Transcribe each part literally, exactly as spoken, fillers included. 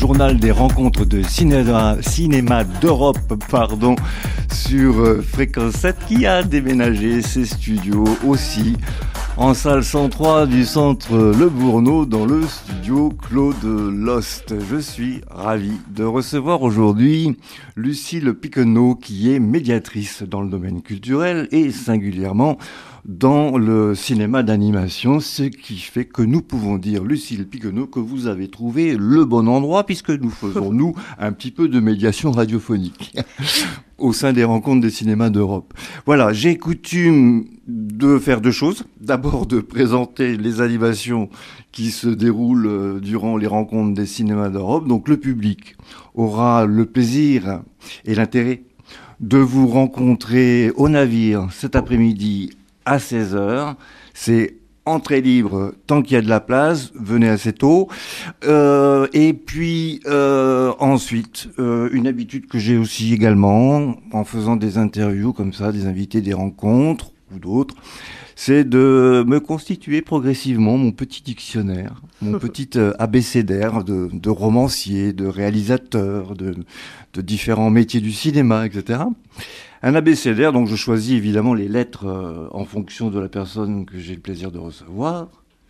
journal des rencontres de cinéma, cinéma d'Europe pardon, sur euh, Fréquence sept qui a déménagé ses studios aussi en salle cent trois du centre Le Bourneau dans le studio Claude Lost. Je suis ravi de recevoir aujourd'hui Lucille Piquenot qui est médiatrice dans le domaine culturel et singulièrement dans le cinéma d'animation, ce qui fait que nous pouvons dire, Lucille Piquenot, que vous avez trouvé le bon endroit puisque nous faisons, nous, un petit peu de médiation radiophonique au sein des rencontres des cinémas d'Europe. Voilà, j'ai coutume de faire deux choses. D'abord, de présenter les animations qui se déroulent durant les rencontres des cinémas d'Europe. Donc, le public aura le plaisir et l'intérêt de vous rencontrer au navire cet après-midi à seize heures, c'est entrée libre tant qu'il y a de la place, venez assez tôt. Euh, et puis euh, ensuite, euh, une habitude que j'ai aussi également, en faisant des interviews comme ça, des invités, des rencontres ou d'autres, c'est de me constituer progressivement mon petit dictionnaire, mon petit euh, abécédaire de, de romancier, de réalisateur, de, de différents métiers du cinéma, et cetera. Un abécédaire, donc je choisis évidemment les lettres euh, en fonction de la personne que j'ai le plaisir de recevoir.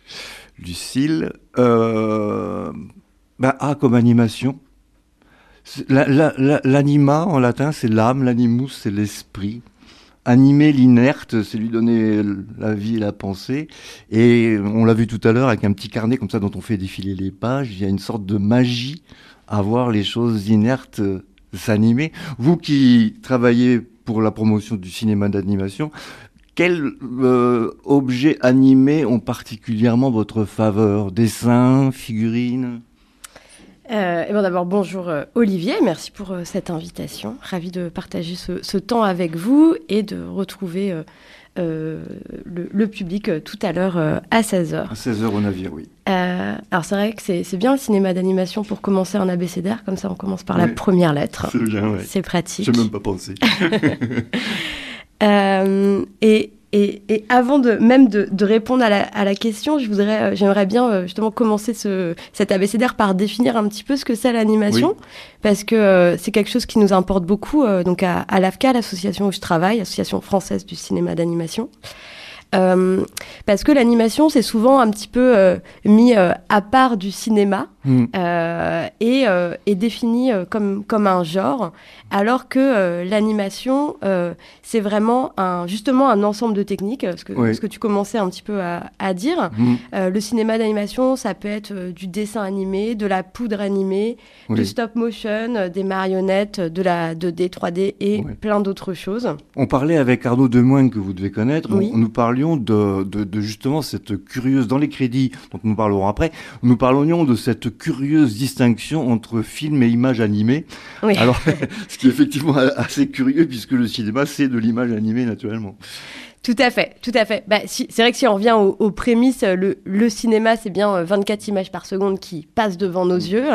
Lucille. Euh, ben A comme animation. La, la, la, l'anima en latin, c'est l'âme, l'animus, c'est l'esprit. Animer l'inerte, c'est lui donner la vie et la pensée. Et on l'a vu tout à l'heure avec un petit carnet comme ça dont on fait défiler les pages. Il y a une sorte de magie à voir les choses inertes s'animer. Vous qui travaillez pour la promotion du cinéma d'animation, quels euh, objets animés ont particulièrement votre faveur? Dessins, figurines? Euh, et bon, d'abord, bonjour euh, Olivier, merci pour euh, cette invitation. Ravi de partager ce, ce temps avec vous et de retrouver euh, euh, le, le public euh, tout à l'heure euh, à seize heures. À seize heures au navire, oui. Euh, alors c'est vrai que c'est, c'est bien le cinéma d'animation pour commencer un abécédaire, comme ça on commence par oui, la première lettre. C'est bien, ouais. C'est pratique. Je n'ai même pas pensé. euh, et, et, et avant de même de, de répondre à la, à la question, je voudrais, euh, j'aimerais bien euh, justement commencer ce, cet abécédaire par définir un petit peu ce que c'est l'animation, oui. parce que euh, c'est quelque chose qui nous importe beaucoup. Euh, donc à, à l'A F C A, l'association où je travaille, Association française du cinéma d'animation. Euh, parce que l'animation, c'est souvent un petit peu euh, mis euh, à part du cinéma mmh. euh, et, euh, et défini euh, comme, comme un genre, alors que euh, l'animation, euh, c'est vraiment un, justement un ensemble de techniques, ce que, oui. ce que tu commençais un petit peu à, à dire. Mmh. Euh, le cinéma d'animation, ça peut être euh, du dessin animé, de la poudre animée, oui. du stop motion, euh, des marionnettes, de la deux D, trois D et oui. plein d'autres choses. On parlait avec Arnaud Demoine, que vous devez connaître, oui. on, nous parlions De, de, de justement cette curieuse, dans les crédits dont nous parlerons après, nous parlions de cette curieuse distinction entre film et image animée. Oui. Alors, ce qui est effectivement assez curieux puisque le cinéma, c'est de l'image animée naturellement. Tout à fait, tout à fait. Bah, si, c'est vrai que si on revient aux, aux prémices, le, le cinéma, c'est bien vingt-quatre images par seconde qui passent devant nos mmh. yeux.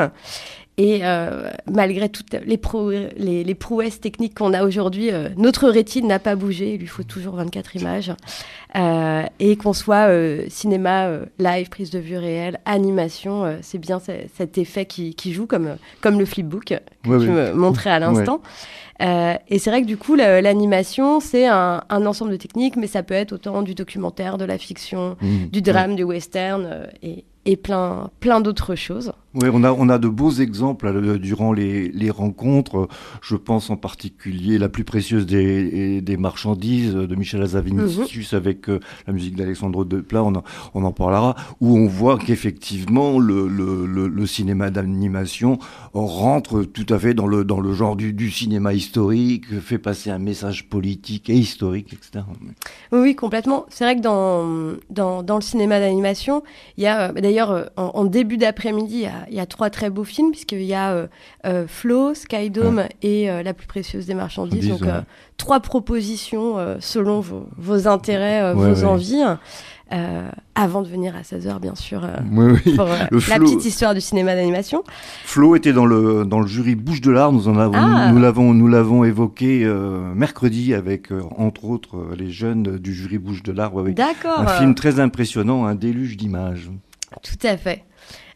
Et euh, malgré toutes les, pro- les, les prouesses techniques qu'on a aujourd'hui, euh, notre rétine n'a pas bougé. Il lui faut toujours vingt-quatre images. Euh, et qu'on soit euh, cinéma, euh, live, prise de vue réelle, animation, euh, c'est bien c- cet effet qui, qui joue, comme, comme le flipbook que ouais, tu ouais. me montrais à l'instant. Ouais. Euh, et c'est vrai que du coup, la, l'animation, c'est un, un ensemble de techniques, mais ça peut être autant du documentaire, de la fiction, mmh. du drame, mmh. du western euh, et, et plein, plein d'autres choses. Oui, on a, on a de beaux exemples euh, durant les, les rencontres. Je pense en particulier la plus précieuse des, des marchandises de Michel Hazanavicius mmh. avec euh, la musique d'Alexandre Desplat, on, on en parlera, où on voit qu'effectivement le, le, le, le cinéma d'animation rentre tout à fait dans le, dans le genre du, du cinéma historique, fait passer un message politique et historique, et cetera. Oui, oui, complètement. C'est vrai que dans, dans, dans le cinéma d'animation, il y a, d'ailleurs, en, en début d'après-midi, il y a il y a trois très beaux films, puisqu'il y a euh, euh, Flow, Skydome ouais. et euh, La plus précieuse des marchandises. Donc, ouais. euh, trois propositions euh, selon vos, vos intérêts, euh, ouais, vos ouais. envies. Euh, avant de venir à seize heures, bien sûr, euh, oui, oui. pour euh, la Flow... petite histoire du cinéma d'animation. Flo était dans le, dans le jury Bouche de l'Art. Nous, en avons, ah. nous, nous, l'avons, nous l'avons évoqué euh, mercredi avec, euh, entre autres, euh, les jeunes du jury Bouche de l'Art. Ouais, D'accord. Un film très impressionnant, un déluge d'images. Tout à fait.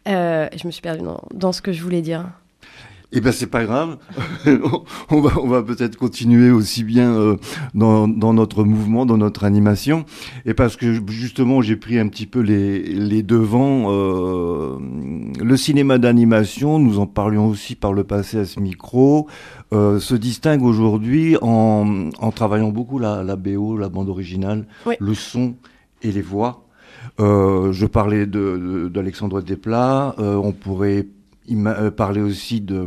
Euh, je me suis perdue dans, dans ce que je voulais dire. Eh ben c'est pas grave, on va on va peut-être continuer aussi bien euh, dans dans notre mouvement, dans notre animation, et parce que justement j'ai pris un petit peu les les devants. Euh, le cinéma d'animation, nous en parlions aussi par le passé à ce micro, euh, se distingue aujourd'hui en en travaillant beaucoup la la B O, la bande originale, oui. Le son et les voix. Euh, je parlais de, de d'Alexandre Desplat, euh, on pourrait Il m'a parlé aussi de,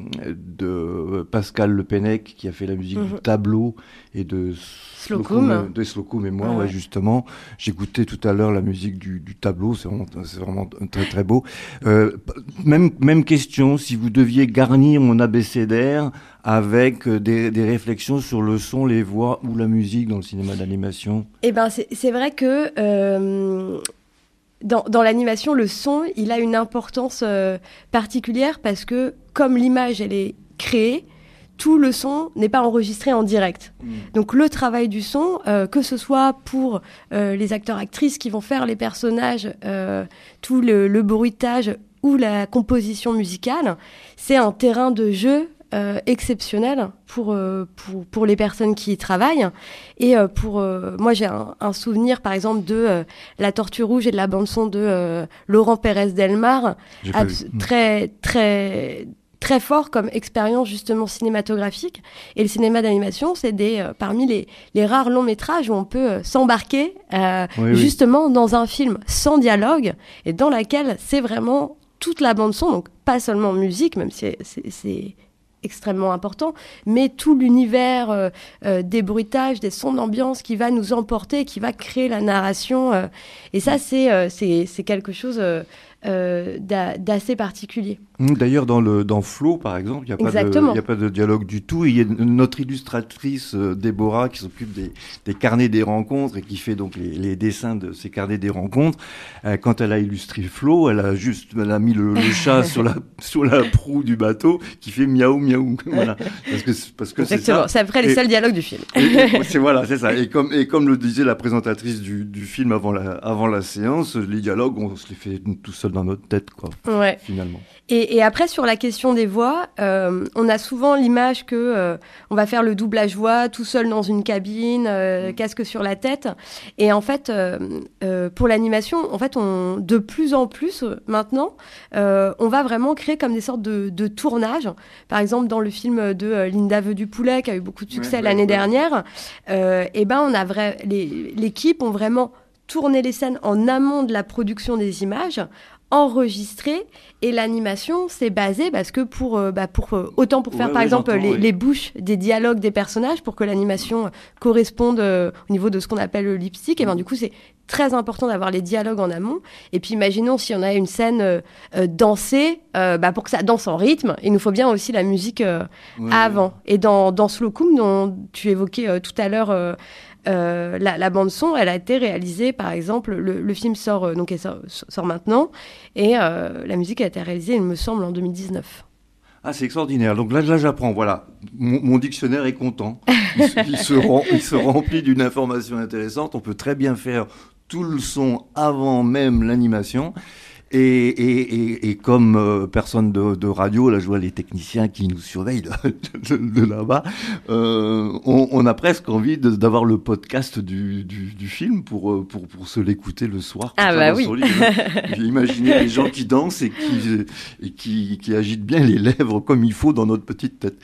de Pascal Le Pennec, qui a fait la musique mmh. du Tableau et de Slocum. De Slocum et moi, ah, ouais, ouais. justement. J'écoutais tout à l'heure la musique du, du Tableau, c'est vraiment, c'est vraiment très très beau. Euh, même, même question, si vous deviez garnir mon abécédaire avec des, des réflexions sur le son, les voix ou la musique dans le cinéma d'animation. Eh ben, c'est, c'est vrai que... Euh... Dans, dans l'animation, le son, il a une importance euh, particulière parce que, comme l'image, elle est créée, tout le son n'est pas enregistré en direct. Mmh. Donc, le travail du son, euh, que ce soit pour euh, les acteurs-actrices qui vont faire les personnages, euh, tout le, le bruitage ou la composition musicale, c'est un terrain de jeu Euh, exceptionnel pour, euh, pour, pour les personnes qui y travaillent. Et euh, pour euh, moi, j'ai un, un souvenir, par exemple, de euh, La Tortue Rouge et de la bande-son de euh, Laurent Pérez Delmar, abs- très, très, très fort comme expérience, justement, cinématographique. Et le cinéma d'animation, c'est des, euh, parmi les, les rares longs métrages où on peut euh, s'embarquer euh, oui, justement oui. dans un film sans dialogue et dans laquelle c'est vraiment toute la bande-son, donc pas seulement musique, même si c'est... c'est, c'est extrêmement important, mais tout l'univers euh, euh, des bruitages, des sons d'ambiance qui va nous emporter, qui va créer la narration. Euh, et ça, c'est, euh, c'est, c'est quelque chose euh, euh, d'a, d'assez particulier. D'ailleurs, dans, le, dans Flo, par exemple, il n'y a pas de dialogue du tout. Il y a notre illustratrice, euh, Déborah, qui s'occupe des, des carnets des rencontres et qui fait donc les, les dessins de ces carnets des rencontres. Euh, quand elle a illustré Flo, elle a juste elle a mis le, le chat sur, la, sur la proue du bateau qui fait miaou, miaou. Voilà. Parce que, parce que c'est ça. C'est après les et, seuls dialogues du film. Et, et, c'est, voilà, c'est ça. Et comme, et comme le disait la présentatrice du, du film avant la, avant la séance, les dialogues, on se les fait tout seul dans notre tête, quoi, ouais. finalement. Et, et après, sur la question des voix, euh, on a souvent l'image que euh, on va faire le doublage voix tout seul dans une cabine, euh, casque sur la tête. Et en fait, euh, euh, pour l'animation, en fait, on, de plus en plus maintenant, euh, on va vraiment créer comme des sortes de, de tournages. Par exemple, dans le film de euh, Linda veut du poulet, qui a eu beaucoup de succès ouais, l'année ouais, dernière, euh, et ben on a vrai, les, l'équipe ont vraiment tourné les scènes en amont de la production des images, enregistré, et l'animation c'est basé parce que pour euh, bah pour euh, autant pour faire ouais, par ouais, exemple les, oui. les bouches des dialogues des personnages pour que l'animation corresponde euh, au niveau de ce qu'on appelle le lipstick, et ben du coup c'est très important d'avoir les dialogues en amont. Et puis imaginons si on a une scène euh, euh, dansée, euh, bah pour que ça danse en rythme, il nous faut bien aussi la musique euh, ouais, avant. Ouais. Et dans dans Slocum dont tu évoquais euh, tout à l'heure euh, Euh, la, la bande son, elle a été réalisée, par exemple, le, le film sort euh, donc elle sort, sort maintenant, et euh, la musique a été réalisée, il me semble, en deux mille dix-neuf. Ah, c'est extraordinaire. Donc là, là j'apprends. Voilà, mon, mon dictionnaire est content. Il, il, se rem, il se remplit d'une information intéressante. On peut très bien faire tout le son avant même l'animation. Et, et, et, et comme euh, personne de, de radio, là je vois les techniciens qui nous surveillent de, de, de là-bas, euh, on, on a presque envie de, d'avoir le podcast du, du, du film pour, pour, pour se l'écouter le soir. Ah bah oui. J'ai imaginé les gens qui dansent et, qui, et qui, qui agitent bien les lèvres comme il faut dans notre petite tête.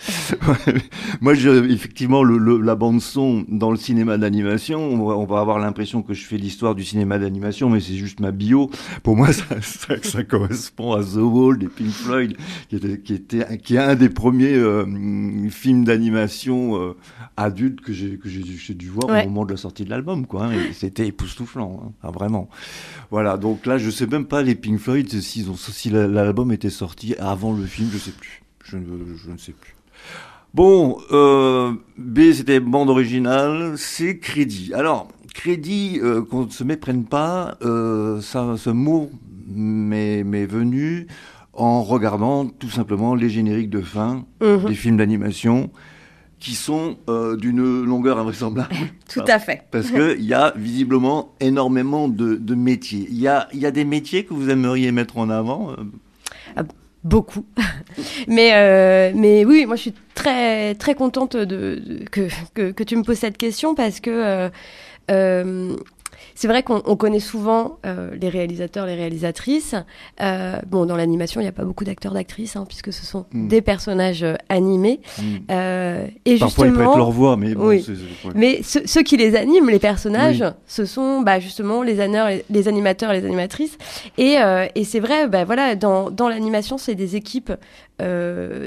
Moi, je, effectivement, le, le, la bande son dans le cinéma d'animation, on va, on va avoir l'impression que je fais l'histoire du cinéma d'animation, mais c'est juste ma bio. Pour moi, ça Ça, ça correspond à The Wall des Pink Floyd, qui était, qui était, qui est un des premiers euh, films d'animation euh, adultes que j'ai, que j'ai, j'ai dû voir ouais. au moment de la sortie de l'album, quoi. Hein, et c'était époustouflant, hein, ah, vraiment. Voilà. Donc là, je sais même pas les Pink Floyd s'ils ont, si l'album était sorti avant le film, je sais plus. Je ne, je ne sais plus. Bon, euh, B, c'était bande originale, C, crédit. Alors, crédit, euh, qu'on ne se méprenne pas, euh, ça, ce mot m'est, m'est venu en regardant tout simplement les génériques de fin mmh. des films d'animation qui sont euh, d'une longueur invraisemblable. Tout à fait. Parce qu'il y a visiblement énormément de, de métiers. Il y a, il y a des métiers que vous aimeriez mettre en avant euh... ah, Beaucoup. mais, euh, mais oui, moi je suis très, très contente de, de, que, que, que tu me poses cette question parce que euh, euh, c'est vrai qu'on on connaît souvent euh, les réalisateurs, les réalisatrices. Euh, bon, dans l'animation, il n'y a pas beaucoup d'acteurs, d'actrices, hein, puisque ce sont mmh. des personnages euh, animés. Mmh. Euh, et Parfois, justement, ils prêtent leur voix, mais bon, oui. c'est, c'est, ouais. Mais ce, ceux qui les animent, les personnages, oui. ce sont bah, justement les, aneurs, les, les animateurs et les animatrices. Et, euh, et c'est vrai, bah, voilà, dans, dans l'animation, c'est des équipes euh,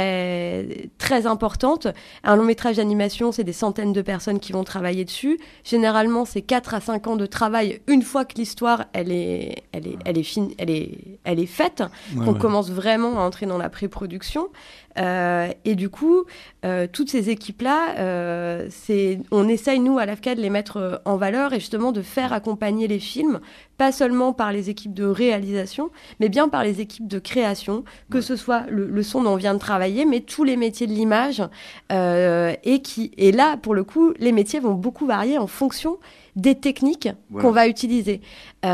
très, très importantes. Un long métrage d'animation, c'est des centaines de personnes qui vont travailler dessus. Généralement, c'est quatre à cinq ans de travail une fois que l'histoire elle est, elle est, elle est, fine, elle est, elle est faite, ouais, qu'on ouais. commence vraiment à entrer dans la pré-production. Euh, et du coup, euh, toutes ces équipes-là, euh, c'est, on essaye, nous, à l'A F C A, de les mettre en valeur et justement de faire accompagner les films, pas seulement par les équipes de réalisation, mais bien par les équipes de création, que ouais. ce soit le, le son dont on vient de travailler, mais tous les métiers de l'image. Euh, et, qui, et là, pour le coup, les métiers vont beaucoup varier en fonction des techniques ouais. qu'on va utiliser.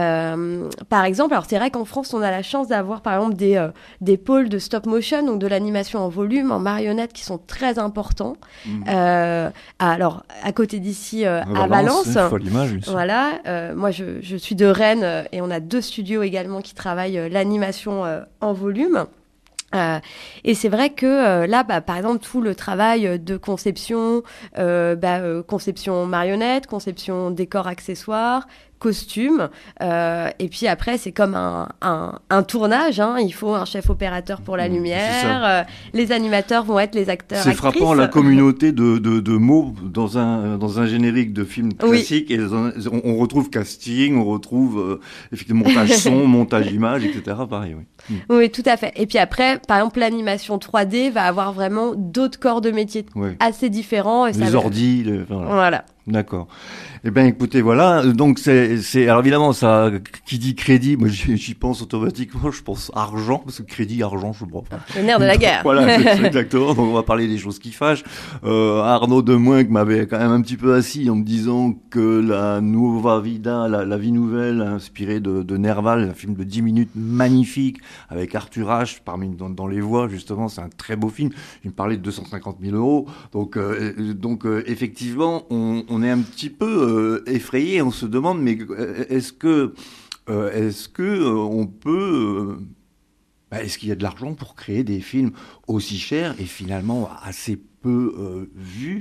Euh, par exemple, alors c'est vrai qu'en France, on a la chance d'avoir, par exemple, des, euh, des pôles de stop motion, donc de l'animation en volume, en marionnette, qui sont très importants. Mmh. Euh, alors, à côté d'ici, euh, à Valence, Valence folle image, voilà, euh, moi, je, je suis de Rennes, euh, et on a deux studios également qui travaillent euh, l'animation euh, en volume. Euh, et c'est vrai que euh, là, bah, par exemple, tout le travail de conception, euh, bah, euh, conception marionnette, conception décor accessoires, costume, euh, et puis après c'est comme un, un, un tournage, hein. Il faut un chef opérateur pour la lumière, euh, les animateurs vont être les acteurs, c'est actrices. Frappant la communauté de, de, de mots dans un, dans un générique de film classique, oui. Et on, on retrouve casting, on retrouve euh, effectivement montage son, montage image, et cetera. Pareil, oui. Mm. Oui, tout à fait. Et puis après, par exemple, l'animation trois D va avoir vraiment d'autres corps de métier oui. assez différents. Et les ça ordis, les... Voilà. voilà. D'accord. Eh bien, écoutez, voilà. Donc, c'est, c'est, alors évidemment, ça, qui dit crédit, moi, j'y, j'y pense automatiquement. Je pense argent, parce que crédit, argent, je sais pas. Enfin, le nerf de la guerre. Voilà, c'est, c'est exactement. Donc, on va parler des choses qui fâchent. Euh, Arnaud Demoinck m'avait quand même un petit peu assis en me disant que la Nuova Vida, la, la vie nouvelle, inspirée de, de Nerval, un film de dix minutes magnifique, avec Arthur H parmi dans, dans les voix, justement, c'est un très beau film. Il me parlait de deux cent cinquante mille euros. Donc, euh, donc, euh, effectivement, on, on On est un petit peu euh, effrayé, on se demande, mais est-ce que, euh, est-ce que euh, on peut, euh, bah, est-ce qu'il y a de l'argent pour créer des films aussi chers et finalement assez peu euh, vus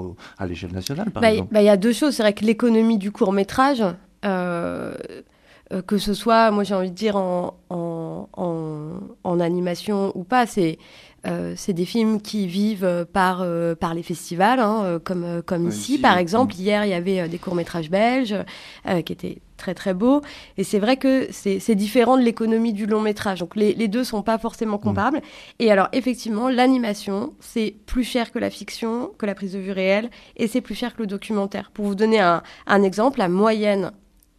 à l'échelle nationale, par bah, exemple? Bah, il y a deux choses. C'est vrai que l'économie du court métrage, euh, euh, que ce soit, moi j'ai envie de dire en, en, en, en animation ou pas, c'est Euh, c'est des films qui vivent par, euh, par les festivals, hein, euh, comme, euh, comme ouais, ici, ici, par exemple. Mmh. Hier, il y avait euh, des courts-métrages belges euh, qui étaient très, très beaux. Et c'est vrai que c'est, c'est différent de l'économie du long-métrage. Donc, les, les deux ne sont pas forcément comparables. Mmh. Et alors, effectivement, l'animation, c'est plus cher que la fiction, que la prise de vue réelle, et c'est plus cher que le documentaire. Pour vous donner un, un exemple, la moyenne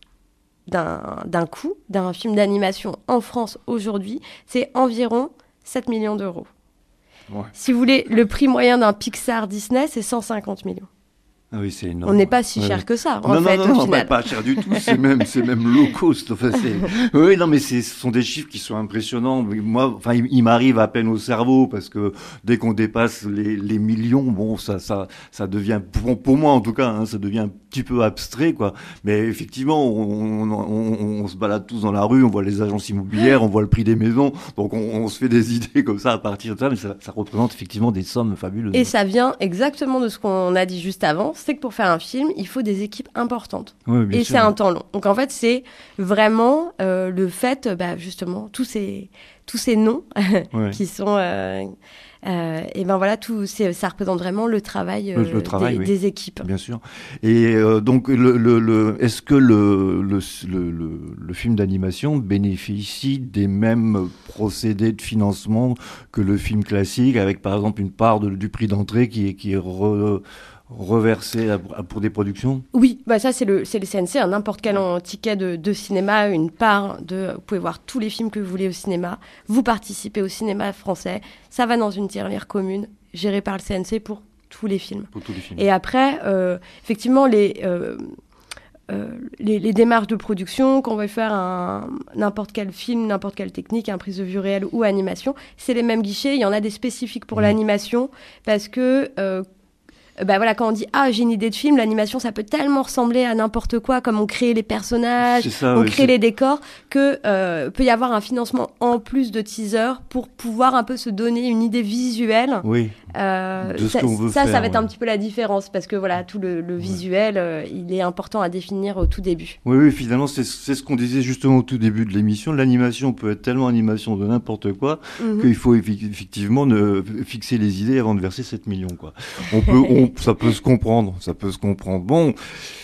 d'un, d'un coût d'un film d'animation en France aujourd'hui, c'est environ sept millions d'euros. Ouais. Si vous voulez, le prix moyen d'un Pixar Disney, c'est cent cinquante millions. Ah oui, c'est énorme. On n'est pas si ouais. cher que ça, non, en non, fait, non, au non, final. Pas, pas cher du tout, c'est même, c'est même low cost. Enfin, c'est... Oui, non, mais c'est, ce sont des chiffres qui sont impressionnants. Moi, enfin, il, il m'arrive à peine au cerveau parce que dès qu'on dépasse les, les millions, bon, ça, ça, ça devient, pour, pour moi en tout cas, hein, ça devient un petit peu abstrait, quoi. Mais effectivement, on, on, on, on se balade tous dans la rue, on voit les agences immobilières, on voit le prix des maisons, donc on, on se fait des idées comme ça à partir de ça, mais ça, ça représente effectivement des sommes fabuleuses. Et ça vient exactement de ce qu'on a dit juste avant, c'est que pour faire un film, il faut des équipes importantes. Oui, bien et sûr. C'est un temps long. Donc en fait, c'est vraiment euh, le fait, bah, justement, tous ces, tous ces noms ouais. qui sont... Euh, euh, et ben voilà, tout, c'est, ça représente vraiment le travail, euh, le, le travail des, oui. des équipes. Bien sûr. Et euh, donc, le, le, le, est-ce que le, le, le, le, le film d'animation bénéficie des mêmes procédés de financement que le film classique, avec par exemple une part de, du prix d'entrée qui est, qui est re, reversé à, à, pour des productions? Oui, bah ça c'est le, c'est le C N C, hein, n'importe quel ticket de, de cinéma, une part de... Vous pouvez voir tous les films que vous voulez au cinéma, vous participez au cinéma français, ça va dans une tirelire commune, gérée par le C N C pour tous les films. Pour tous les films. Et après, euh, effectivement, les, euh, euh, les, les démarches de production, quand on va faire un, n'importe quel film, n'importe quelle technique, un prise de vue réelle ou animation, c'est les mêmes guichets. Il y en a des spécifiques pour mmh. l'animation parce que... Euh, bah voilà, quand on dit ah j'ai une idée de film, l'animation ça peut tellement ressembler à n'importe quoi, comme on crée les personnages, ça, on ouais, crée c'est... les décors, que euh, peut y avoir un financement en plus de teaser pour pouvoir un peu se donner une idée visuelle. Oui. Euh, de ce ça, qu'on veut ça, faire, ça va être ouais. un petit peu la différence parce que voilà tout le, le visuel, ouais. euh, il est important à définir au tout début. Oui, oui, finalement c'est, c'est ce qu'on disait justement au tout début de l'émission. L'animation peut être tellement animation de n'importe quoi mm-hmm. qu'il faut effectivement ne, fixer les idées avant de verser sept millions quoi. On peut, on ça peut se comprendre, ça peut se comprendre. Bon,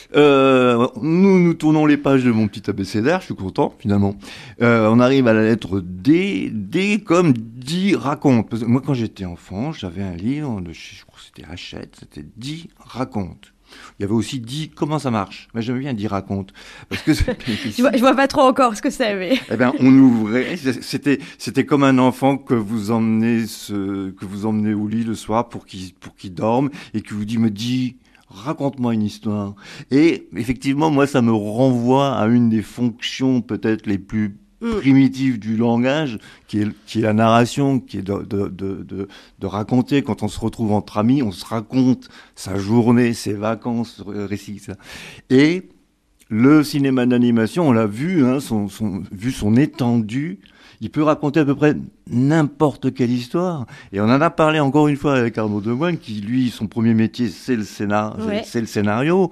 euh, nous nous tournons les pages de mon petit abécédaire, je suis content finalement. Euh, on arrive à la lettre D, D comme dit raconte. Parce que moi quand j'étais enfant, j'avais un livre de, je crois que c'était Hachette, c'était dit raconte. Il y avait aussi dit comment ça marche. Mais j'aimais bien dit raconte parce que je, vois, je vois pas trop encore ce que c'est. Mais... Eh ben on ouvrait. C'était c'était comme un enfant que vous emmenez ce, que vous emmenez au lit le soir pour qu'il pour qu'il dorme et qui vous dit me dit raconte-moi une histoire. Et effectivement moi ça me renvoie à une des fonctions peut-être les plus primitive du langage, qui est, qui est la narration, qui est de, de, de, de, de raconter. Quand on se retrouve entre amis, on se raconte sa journée, ses vacances, récit, ça. Et le cinéma d'animation, on l'a vu, hein, son, son, vu son étendue, il peut raconter à peu près n'importe quelle histoire. Et on en a parlé encore une fois avec Arnaud Demoine, qui, lui, son premier métier, c'est le, scénar... ouais. c'est le scénario.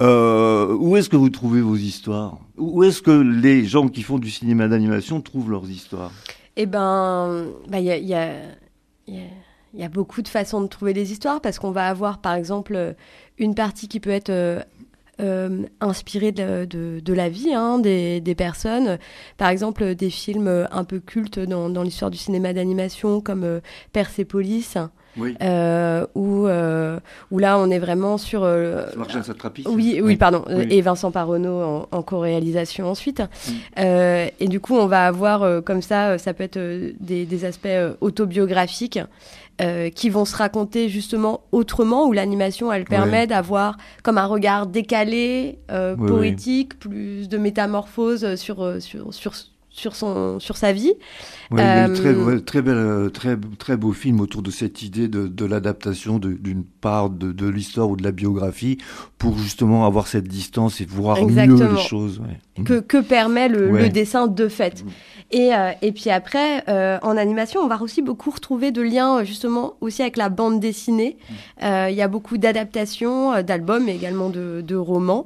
Euh, où est-ce que vous trouvez vos histoires ? Où est-ce que les gens qui font du cinéma d'animation trouvent leurs histoires ? Eh ben, il bah, y, a, y, a, y, a, y a beaucoup de façons de trouver les histoires, parce qu'on va avoir, par exemple, une partie qui peut être... Euh, Euh, inspiré de, de, de la vie hein, des, des personnes. Par exemple, des films un peu cultes dans, dans l'histoire du cinéma d'animation, comme euh, Persepolis, oui. euh, où, euh, où là, on est vraiment sur... Euh, Marjane Satrapi. Oui, oui, oui, pardon. Oui. Et Vincent Parronneau en, en co-réalisation ensuite. Oui. Euh, et du coup, on va avoir euh, comme ça, ça peut être euh, des, des aspects euh, autobiographiques, Euh, qui vont se raconter justement autrement, où l'animation, elle permet ouais. d'avoir comme un regard décalé, euh, oui, poétique, oui. plus de métamorphose sur, sur, sur, sur, son, sur sa vie. Oui, euh, il y a très, ouais, très, belle, très, très beau film autour de cette idée de, de l'adaptation de, d'une part de, de l'histoire ou de la biographie pour justement avoir cette distance et voir Exactement. mieux les choses. Ouais. Que, que permet le, ouais. le dessin de fait. Et, euh, et puis après, euh, en animation, on va aussi beaucoup retrouver de liens justement aussi avec la bande dessinée. Il euh, y a beaucoup d'adaptations, euh, d'albums, mais également de, de romans.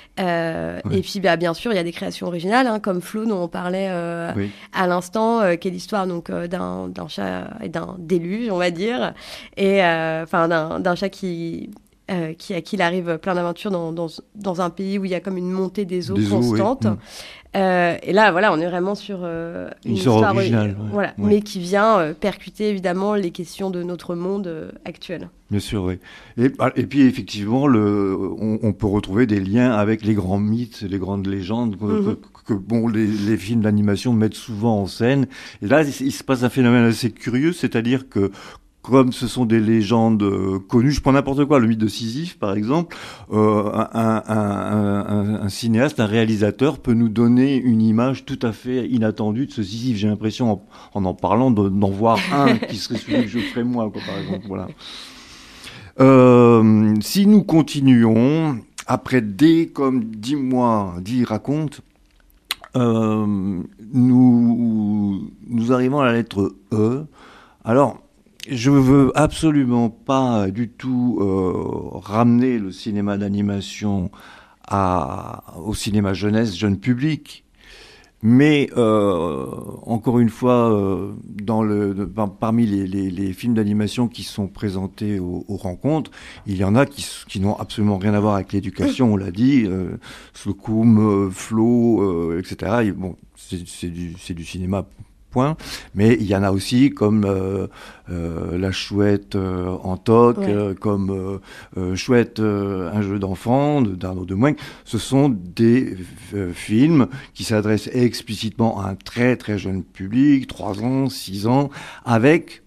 Euh, oui. Et puis bah, bien sûr il y a des créations originales hein, comme Flo dont on parlait euh, oui. à l'instant euh, qui est l'histoire donc euh, d'un, d'un chat et d'un déluge on va dire et enfin euh, d'un, d'un chat qui Euh, qui, à qui il arrive plein d'aventures dans, dans, dans un pays où il y a comme une montée des eaux des constante. Eaux, oui. euh, et là, voilà, on est vraiment sur euh, une, une histoire originale, euh, ouais. voilà, ouais. mais qui vient euh, percuter évidemment les questions de notre monde euh, actuel. Bien sûr, oui. Et, et puis effectivement, le, on, on peut retrouver des liens avec les grands mythes, les grandes légendes que, mm-hmm. que, que bon, les, les films d'animation mettent souvent en scène. Et là, il, il se passe un phénomène assez curieux, c'est-à-dire que comme ce sont des légendes euh, connues, je prends n'importe quoi, le mythe de Sisyphe par exemple, euh, un, un, un, un, un cinéaste, un réalisateur peut nous donner une image tout à fait inattendue de ce Sisyphe. J'ai l'impression, en en, en parlant, de, d'en voir un qui serait celui que je ferais moi, quoi, par exemple. Voilà. Euh, si nous continuons, après D comme dis-moi, dis raconte, euh, nous, nous arrivons à la lettre E. Alors, je veux absolument pas du tout euh, ramener le cinéma d'animation à, au cinéma jeunesse, jeune public, mais euh, encore une fois, euh, dans le, de, par, parmi les, les, les films d'animation qui sont présentés aux, aux rencontres, il y en a qui, qui n'ont absolument rien à voir avec l'éducation, on l'a dit, euh, Slocum, euh, Flo, euh, et cetera. Et bon, c'est, c'est, du, c'est du cinéma. Point. Mais il y en a aussi comme euh, euh, La Chouette euh, en toque, ouais. euh, comme euh, euh, Chouette, euh, un jeu d'enfant de, d'Arnaud Demoine. Ce sont des euh, films qui s'adressent explicitement à un très très jeune public, trois ans, six ans, avec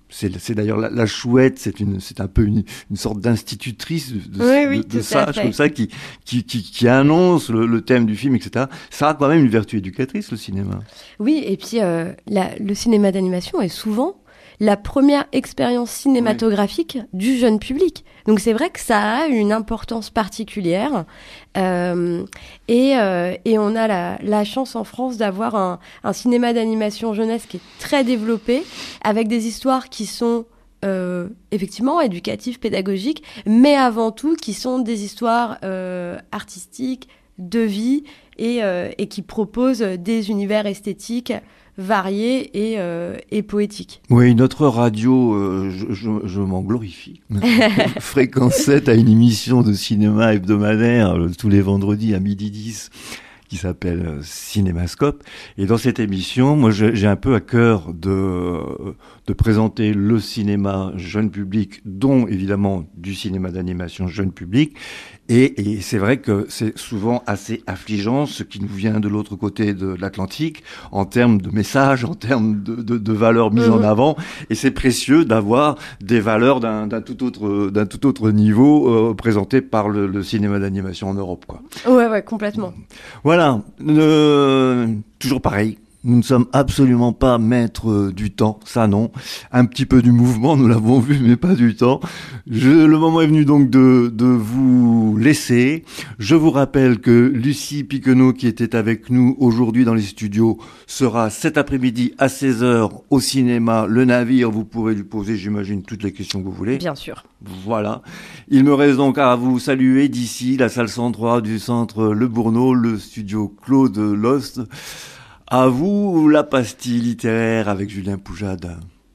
C'est, c'est d'ailleurs la, la chouette, c'est une, c'est un peu une, une sorte d'institutrice de, de, oui, oui, de, de sage comme ça qui, qui, qui, qui annonce le, le thème du film, et cetera. Ça a quand même une vertu éducatrice, le cinéma. Oui, et puis euh, la, le cinéma d'animation est souvent la première expérience cinématographique ouais. du jeune public. Donc c'est vrai que ça a une importance particulière euh, et, euh, et on a la, la chance en France d'avoir un, un cinéma d'animation jeunesse qui est très développé, avec des histoires qui sont euh, effectivement éducatives, pédagogiques, mais avant tout qui sont des histoires euh, artistiques, de vie et, euh, et qui proposent des univers esthétiques variés et, euh, et poétiques. Oui, notre radio, euh, je, je, je m'en glorifie. Fréquence sept a une émission de cinéma hebdomadaire euh, tous les vendredis à midi dix qui s'appelle euh, Cinémascope. Et dans cette émission, moi, je, j'ai un peu à cœur de, de présenter le cinéma jeune public, dont évidemment du cinéma d'animation jeune public. Et, et c'est vrai que c'est souvent assez affligeant ce qui nous vient de l'autre côté de l'Atlantique en termes de messages, en termes de, de, de valeurs mises mmh. en avant. Et c'est précieux d'avoir des valeurs d'un, d'un tout autre, d'un tout autre niveau euh, présentées par le, le cinéma d'animation en Europe, quoi. Ouais, ouais, complètement. Voilà. Euh, toujours pareil. Nous ne sommes absolument pas maîtres du temps, ça non. Un petit peu du mouvement, nous l'avons vu, mais pas du temps. Je, le moment est venu donc de, de vous laisser. Je vous rappelle que Lucie Piquenot, qui était avec nous aujourd'hui dans les studios, sera cet après-midi à seize heures au cinéma Le Navire. Vous pourrez lui poser, j'imagine, toutes les questions que vous voulez. Bien sûr. Voilà. Il me reste donc à vous saluer d'ici la salle cent trois du centre Le Bourneau, le studio Claude Lost. À vous, la pastille littéraire avec Julien Poujade.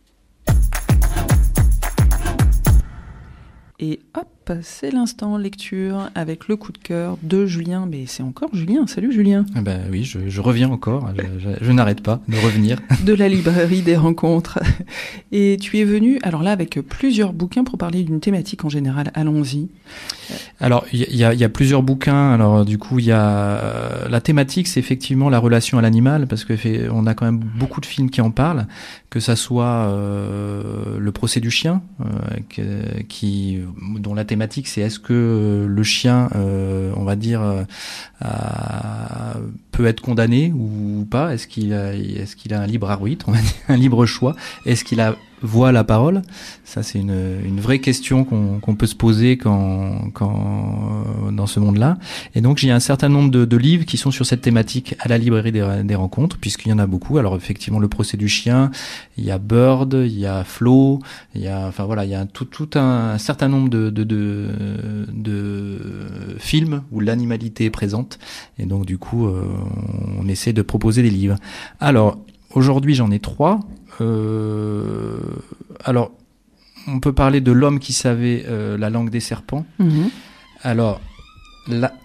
Et hop, c'est l'instant lecture avec le coup de cœur de Julien. Mais c'est encore Julien. Salut Julien. Ah ben oui, je, je reviens encore. Je, je, je n'arrête pas de revenir. De la librairie des rencontres. Et tu es venu, alors là, avec plusieurs bouquins pour parler d'une thématique en général. Allons-y. Alors, il y a, y a plusieurs bouquins. Alors, du coup, il y a euh, la thématique, c'est effectivement la relation à l'animal, parce que fait, on a quand même beaucoup de films qui en parlent, que ça soit euh, Le procès du chien, euh, que, qui dont la thématique c'est est-ce que le chien, euh, on va dire, euh, a, peut être condamné ou pas, est-ce qu'il a, est-ce qu'il a un libre arbitre, on va dire, un libre choix, est-ce qu'il a voix la parole? Ça, c'est une, une vraie question qu'on, qu'on peut se poser quand, quand, dans ce monde-là. Et donc, il y a un certain nombre de, de livres qui sont sur cette thématique à la librairie des, des rencontres, puisqu'il y en a beaucoup. Alors, effectivement, Le procès du chien, il y a Bird, il y a Flo, il y a, enfin voilà, il y a un, tout, tout un, un certain nombre de, de, de, de films où l'animalité est présente. Et donc, du coup, euh, on essaie de proposer des livres. Alors, aujourd'hui, j'en ai trois. Euh, alors, on peut parler de L'homme qui savait euh, la langue des serpents. Mmh. Alors, là,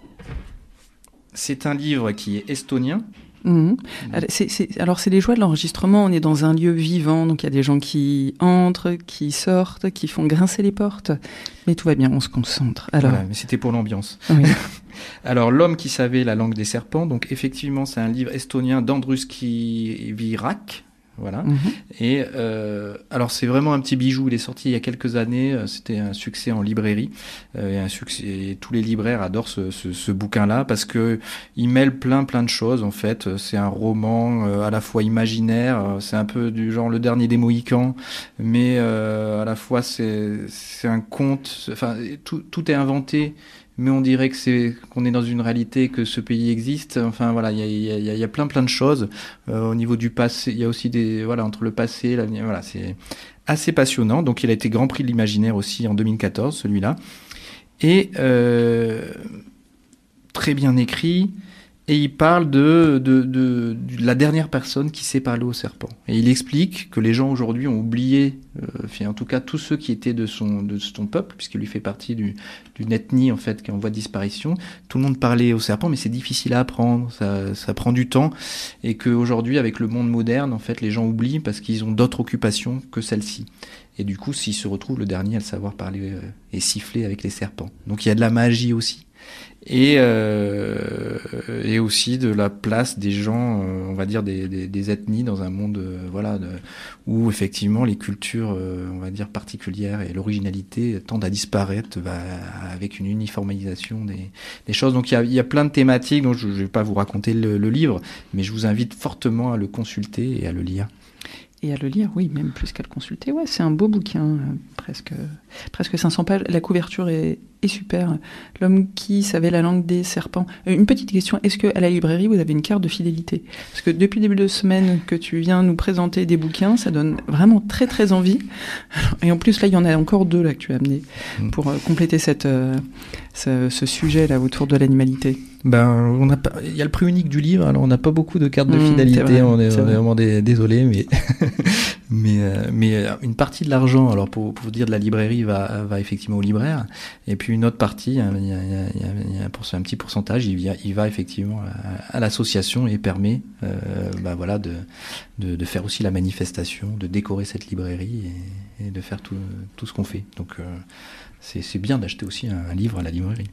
c'est un livre qui est estonien. Mmh. C'est, c'est, alors, c'est les joies de l'enregistrement. On est dans un lieu vivant, donc il y a des gens qui entrent, qui sortent, qui font grincer les portes. Mais tout va bien, on se concentre. Alors, voilà, mais c'était pour l'ambiance. Oui. Alors, L'homme qui savait la langue des serpents. Donc, effectivement, c'est un livre estonien d'Andruski Virak. Voilà. Mmh. Et euh, alors c'est vraiment un petit bijou. Il est sorti il y a quelques années. C'était un succès en librairie. Euh, et un succès. Et tous les libraires adorent ce, ce, ce bouquin-là parce que il mêle plein plein de choses. En fait, c'est un roman euh, à la fois imaginaire. C'est un peu du genre Le Dernier des Mohicans, mais euh, à la fois c'est c'est un conte. Enfin, tout tout est inventé. Mais on dirait que c'est qu'on est dans une réalité, que ce pays existe. Enfin voilà, il y a, il y a, il y a plein plein de choses euh, au niveau du passé. Il y a aussi des voilà entre le passé, et l'avenir. Voilà, c'est assez passionnant. Donc il a été Grand Prix de l'imaginaire aussi en deux mille quatorze, celui-là, et euh, très bien écrit. Et il parle de, de, de, de la dernière personne qui sait parler au serpent. Et il explique que les gens aujourd'hui ont oublié, euh, en tout cas tous ceux qui étaient de son, de son peuple, puisqu'il lui fait partie du, d'une ethnie en fait qui est en voie de disparition. Tout le monde parlait au serpent, mais c'est difficile à apprendre, ça, ça prend du temps. Et qu'aujourd'hui, avec le monde moderne, en fait, les gens oublient parce qu'ils ont d'autres occupations que celle-ci. Et du coup, s'ils se retrouvent le dernier à le savoir parler euh, et siffler avec les serpents. Donc il y a de la magie aussi. et euh, et aussi de la place des gens, euh, on va dire des, des, des ethnies dans un monde, euh, voilà, de, où effectivement les cultures, euh, on va dire particulières et l'originalité tendent à disparaître, bah, avec une uniformisation des, des choses. Donc il y a, il y a plein de thématiques, donc je ne vais pas vous raconter le, le livre, mais je vous invite fortement à le consulter et à le lire. Et à le lire, oui, même plus qu'à le consulter. Ouais, c'est un beau bouquin, euh, presque, presque cinq cents pages. La couverture est, est super. L'homme qui savait la langue des serpents. Euh, une petite question, est-ce qu'à la librairie, vous avez une carte de fidélité ? Parce que depuis le début de semaine que tu viens nous présenter des bouquins, ça donne vraiment très très envie. Et en plus, là, il y en a encore deux là, que tu as amenés pour euh, compléter cette, euh, ce, ce sujet-là autour de l'animalité. Ben, on a pas, il y a le prix unique du livre, alors on n'a pas beaucoup de cartes de mmh, fidélité, vrai, on est, est on est vraiment des, désolé, mais, mais, euh, mais une partie de l'argent, alors pour, pour vous dire de la librairie, va, va effectivement au libraire, et puis une autre partie, il y a, il y a, il y a, il y a un, un petit pourcentage, il, y a, il va effectivement à, à l'association et permet, euh, ben voilà, de, de, de faire aussi la manifestation, de décorer cette librairie et, et de faire tout, tout ce qu'on fait. Donc euh, c'est, c'est bien d'acheter aussi un, un livre à la librairie.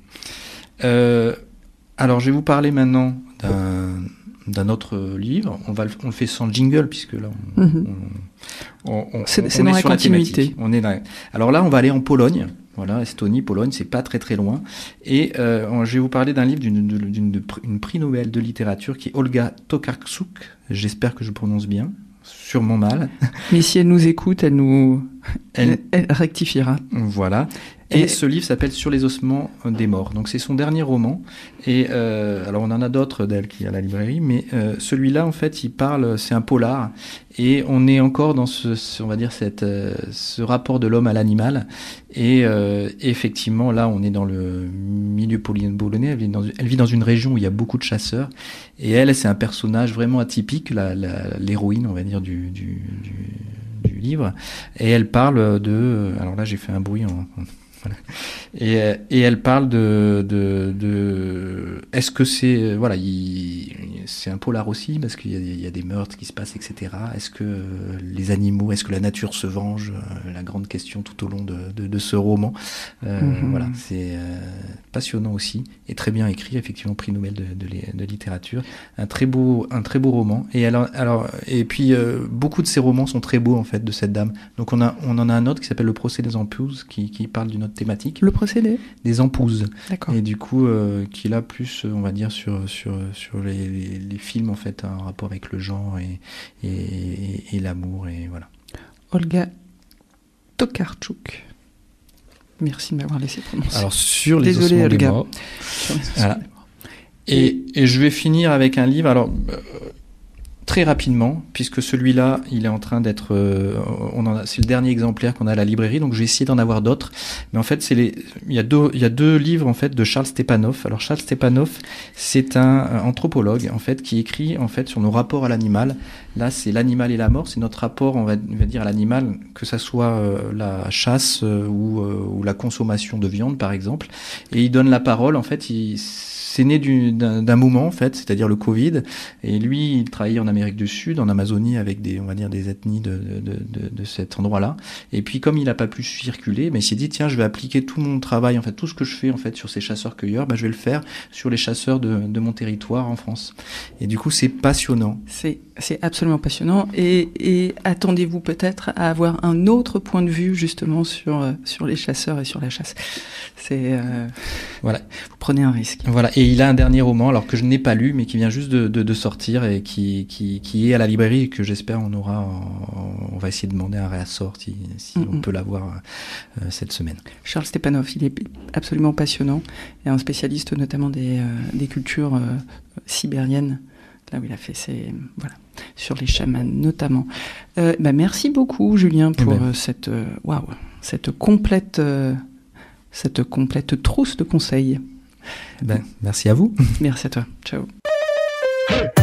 Euh, Alors, je vais vous parler maintenant d'un, d'un autre livre. On, va le, on le fait sans jingle, puisque là, on, mmh. on, on, on, c'est, on c'est est dans sur la la continuité. On est là. Alors là, on va aller en Pologne. Voilà, Estonie, Pologne, c'est pas très très loin. Et euh, je vais vous parler d'un livre d'une, d'une, d'une, d'une prix Nobel de littérature qui est Olga Tokarczuk. J'espère que je prononce bien. Sûrement mal. Mais si elle nous écoute, elle nous elle, elle rectifiera. Voilà. Et, et ce livre s'appelle Sur les ossements des morts. Donc c'est son dernier roman. Et euh, alors on en a d'autres d'elle qui est à la librairie, mais euh, celui-là en fait il parle, c'est un polar, et on est encore dans ce, ce on va dire cette, euh, ce rapport de l'homme à l'animal. Et euh, effectivement là on est dans le milieu polonais. Elle vit dans, elle vit dans une région où il y a beaucoup de chasseurs. Et elle, c'est un personnage vraiment atypique, la, la, l'héroïne on va dire du, du, du, du livre. Et elle parle de, alors là j'ai fait un bruit en Voilà. Et, et elle parle de, de, de est-ce que c'est voilà, il, c'est un polar aussi parce qu'il y a, il y a des meurtres qui se passent, et cetera. Est-ce que les animaux, est-ce que la nature se venge? La grande question tout au long de, de, de ce roman. Euh, mm-hmm. Voilà, c'est euh, passionnant aussi et très bien écrit, effectivement, prix Nobel de, de, de littérature. Un très beau, un très beau roman. Et alors, alors et puis euh, beaucoup de ces romans sont très beaux en fait de cette dame. Donc on a, on en a un autre qui s'appelle Le procès des Empouses, qui, qui parle d'une autre thématique. Le procédé des Empouses. D'accord. Et du coup, euh, qui est là plus, on va dire, sur, sur, sur les, les, les films, en fait, en rapport avec le genre et, et, et, et l'amour, et voilà. Olga Tokarczuk. Merci de m'avoir laissé prononcer. Alors, sur les Désolé, ossements Olga. des morts. Voilà. Et, et je vais finir avec un livre, alors... Euh, très rapidement, puisque celui-là, il est en train d'être, euh, on en a, c'est le dernier exemplaire qu'on a à la librairie, donc je vais essayer d'en avoir d'autres. Mais en fait, c'est les, il y a deux, il y a deux livres en fait de Charles Stepanov. Alors Charles Stepanov, c'est un, un anthropologue en fait qui écrit en fait sur nos rapports à l'animal. Là, c'est l'animal et la mort, c'est notre rapport, on va, on va dire, à l'animal, que ça soit euh, la chasse euh, ou, euh, ou la consommation de viande, par exemple. Et il donne la parole, en fait, il c'est né du, d'un, d'un moment en fait, c'est-à-dire le Covid. Et lui, il travaillait en Amérique du Sud, en Amazonie, avec des, on va dire, des ethnies de, de, de, de cet endroit-là. Et puis, comme il n'a pas pu circuler, mais il s'est dit tiens, je vais appliquer tout mon travail, en fait, tout ce que je fais en fait sur ces chasseurs-cueilleurs, bah, je vais le faire sur les chasseurs de, de mon territoire en France. Et du coup, c'est passionnant. C'est, c'est absolument passionnant. Et, et attendez-vous peut-être à avoir un autre point de vue justement sur sur les chasseurs et sur la chasse. C'est euh, voilà. Vous prenez un risque. Voilà. Et il a un dernier roman, alors que je n'ai pas lu, mais qui vient juste de, de, de sortir et qui, qui, qui est à la librairie et que j'espère on aura, en, on va essayer de demander un réassort si, si mm-hmm. on peut l'avoir euh, cette semaine. Charles Stepanov, il est absolument passionnant et un spécialiste notamment des, euh, des cultures euh, sibériennes. Là où il a fait ses, voilà, sur les chamans notamment. Euh, bah merci beaucoup Julien pour ben. euh, cette, euh, waouh, cette complète, euh, cette complète trousse de conseils. Ben, merci à vous. Merci à toi. Ciao.